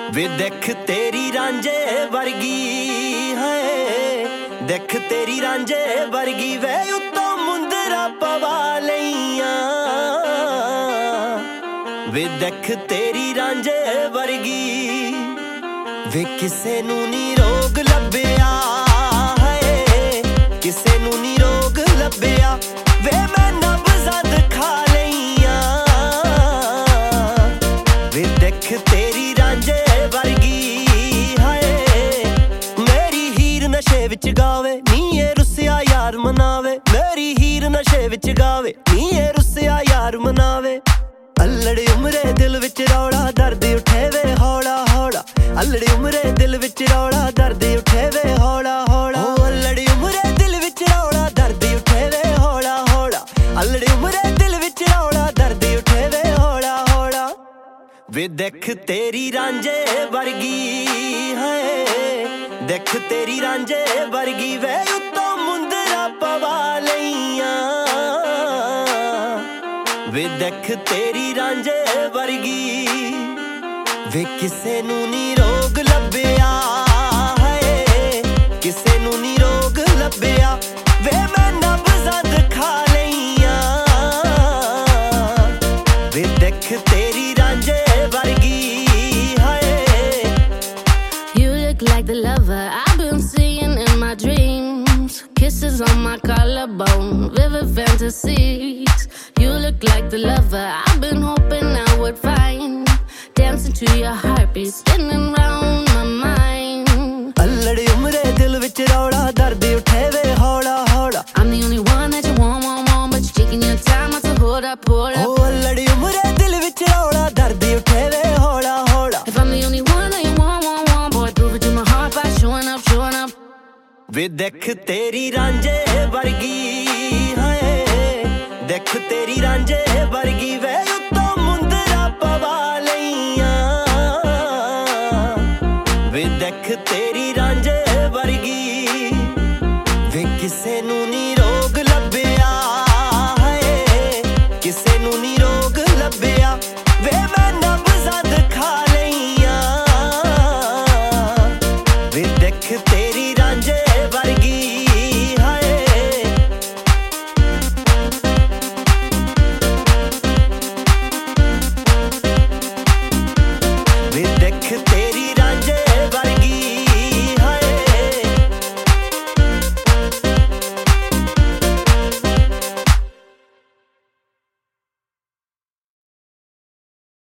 ਵੇ ਦੇਖ ਤੇਰੀ ਰਾਂਝੇ ਵਰਗੀ ਹੈ, ਦੇਖ ਤੇਰੀ ਰਾਂਝੇ ਵਰਗੀ ਵੇ ਉੱਤੋਂ ਮੁੰਦਰਾ ਪਵਾ ਲਈਆਂ। ਵੇ ਦੇਖ ਤੇਰੀ ਰਾਂਝੇ ਵਰਗੀ ਵੇ ਕਿਸੇ ਨੂੰ ਨੀ ਰੋਗ ਲੱਭਿਆ ਹੈ, ਕਿਸੇ ਨੂੰ ਨੀ ਰੋਗ ਲੱਭਿਆ ਵੇ ਮੈਂ ਨਬਜ਼ਾਂ ਦਿਖਾ ਲਈਆਂ। ਵੇ ਦੇਖ ਤੇਰੀ ਰਾਂਝੇ ਵਰਗੀ ਹਾਏ, ਮੇਰੀ ਹੀਰ ਨਸ਼ੇ ਵਿੱਚ ਗਾਵੇ ਨੀ ਇਹ ਰੁੱਸਿਆ ਯਾਰ ਮਨਾਵੇ, ਮੇਰੀ ਹੀਰ ਨਸ਼ੇ ਵਿੱਚ ਗਾਵੇ ਨੀ ਇਹ ਰੁੱਸਿਆ ਯਾਰ ਮਨਾਵੇ। ਅਲੜੀ ਉਮਰੇ ਦਿਲ ਵਿੱਚ ਰੌਲਾ ਦਰਦ ਉੱਠੇ ਵੇ ਹੌਲਾ ਹੌਲਾ, ਅਲੜੀ ਉਮਰੇ ਦਿਲ ਵਿੱਚ ਰੌਲਾ ਦਰਦ ਉੱਠੇ ਵੇ ਹੌਲਾ ਹੌਲਾ। ਅਲੜੀ ਉਮਰੇ ਦਿਲ ਵਿੱਚ ਰੌਲਾ ਦਰਦ ਉੱਠੇ ਵੇ ਹੌਲਾ ਹੌਲਾ, ਅਲੜੀ ਉਮਰੇ ਦਿਲ ਵਿੱਚ ਰੌਲਾ ਦਰਦ ਉੱਠੇ ਵੇ ਹੌਲਾ ਹੌਲਾ। ਵੇ ਦੇਖ ਤੇਰੀ ਰਾਂਝੇ ਵਰਗੀ ਹੈ, ਦੇਖ ਤੇਰੀ ਰਾਂਝੇ ਵਰਗੀ ਵੇ ਉੱਤੋਂ ਮੁੰਦਰਾ ਪਵਾ ਲਈਆਂ। ਵੇ ਦੇਖ ਤੇਰੀ ਰਾਂਝੇ ਵਰਗੀ ਵੇ ਕਿਸੇ ਨੂੰ ਨੀ ਰੋਗ ਲੱਭਿਆ ਹੈ, ਕਿਸੇ ਨੂੰ ਨੀ ਰੋਗ ਲੱਭਿਆ ਵੇ ਮੈਂ ਨਬਜ਼ਾਂ ਦਿਖਾ ਲਈਆਂ। ਵੇ ਦੇਖ ਤੇਰੀ ਰਾਂਝੇ ਵਰਗੀ ਹੈ। You look like the lover I've been seeing in my dreams, kisses on my collarbone, vivid fantasies. You look like the lover I've been hoping I would find, dancing to your heartbeat, spinning round my mind. ਅਲੜੀ ਉਮਰੇ ਦਿਲ ਵਿੱਚ ਰੌਲਾ ਦਰਦ ਉੱਠੇ ਵੇ ਹੌਲਾ ਹੌਲਾ। I'm the only one that you want, but you're taking your time not to hold up, hold up. ਅਲੜੀ ਉਮਰੇ ਦਿਲ ਵਿੱਚ ਰੌਲਾ ਦਰਦ ਉੱਠੇ ਵੇ ਹੌਲਾ ਹੌਲਾ। If I'm the only one that you want, boy, prove it to my heart by showing up, showing up. ਵੇ ਦੇਖ ਤੇਰੀ ਰਾਂਝੇ ਵਰਗੀ